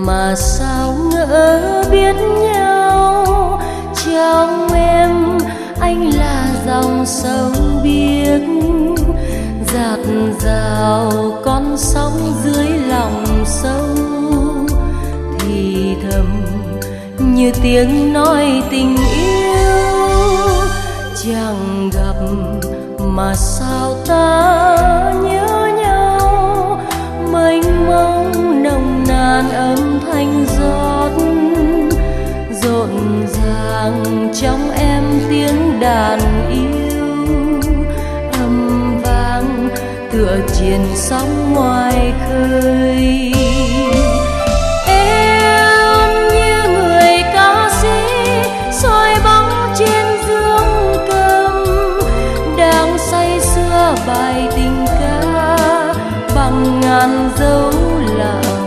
mà sao ngỡ biết nhau. Trong em anh là dòng sông biếc, dạt dào con sóng dưới lòng sâu, thì thầm như tiếng nói tình yêu. Chẳng gặp mà sao ta nhớ nhau, mênh mông nồng nàn âm thanh rót, rộn ràng trong em tiếng đàn yêu, âm vang tựa triền sóng ngoài khơi. Em như người ca sĩ soi bóng trên dương cầm, đang say sưa bài tình ca bằng ngàn dấu lặng.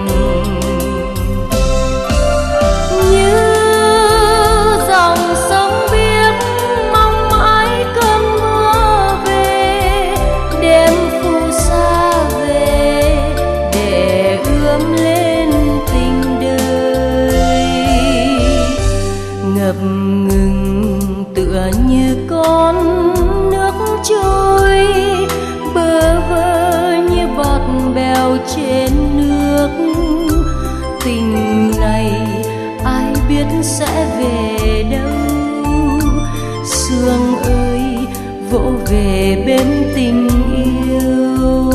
Như dòng sông biếc mong mãi cơn mưa về, đêm phù sa về để ươm lên tình đời. Ngập ngừng tựa như con nước trôi, bơ vơ như bọt bèo trên nước. Tình này ai biết sẽ về đâu, sương ơi vỗ về bên tình yêu.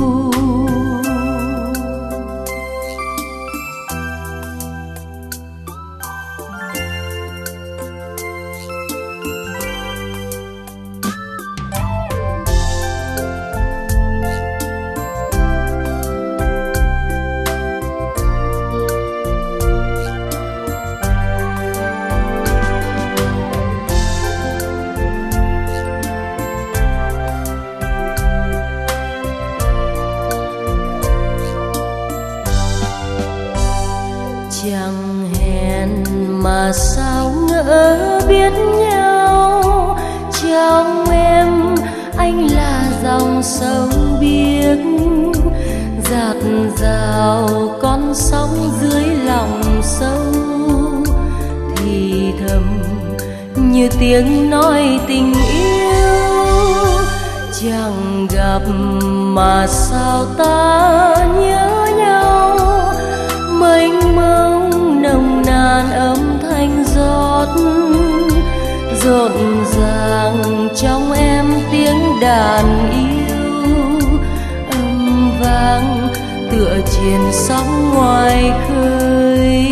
Chẳng hẹn mà sao ngỡ biết nhau. Trong em anh là dòng sông biếc, dạt dào con sóng dưới lòng sâu, thì thầm như tiếng nói tình yêu. Chẳng gặp mà sao ta nhớ nhau, mênh mông nồng nàn âm thanh rót, rộn ràng trong em tiếng đàn yêu, âm vang tựa triền sóng ngoài khơi.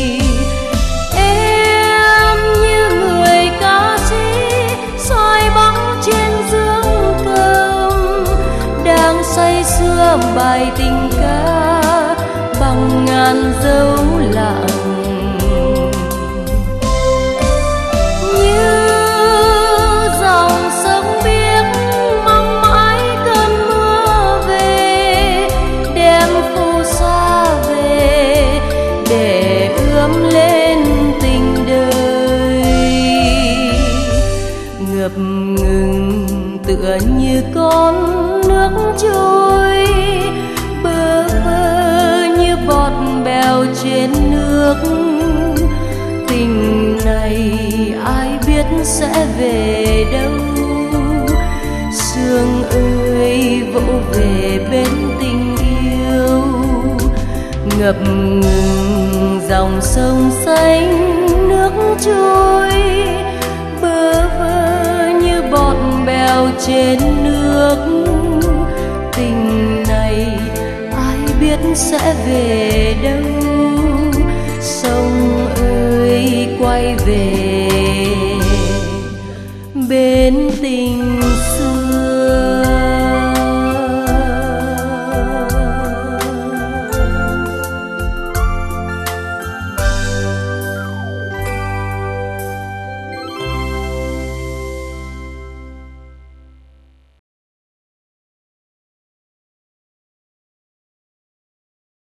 Em như người ca sĩ soi bóng trên dương cầm, đang say sưa bài tình ca bằng ngàn dấu lặng. Như dòng sông biếc mong mãi cơn mưa về, đêm phù sa về để ươm lên tình đời. Ngập ngừng tựa như con nước trôi, bơ vơ như bọt bèo trên nước. Tình này ai biết sẽ về đâu, sương ơi vỗ về bên tình yêu. Ngập ngừng dòng sông xanh nước trôi, bơ vơ như bọt bèo trên nước. Tình này ai biết sẽ về đâu, sông ơi quay về bên tình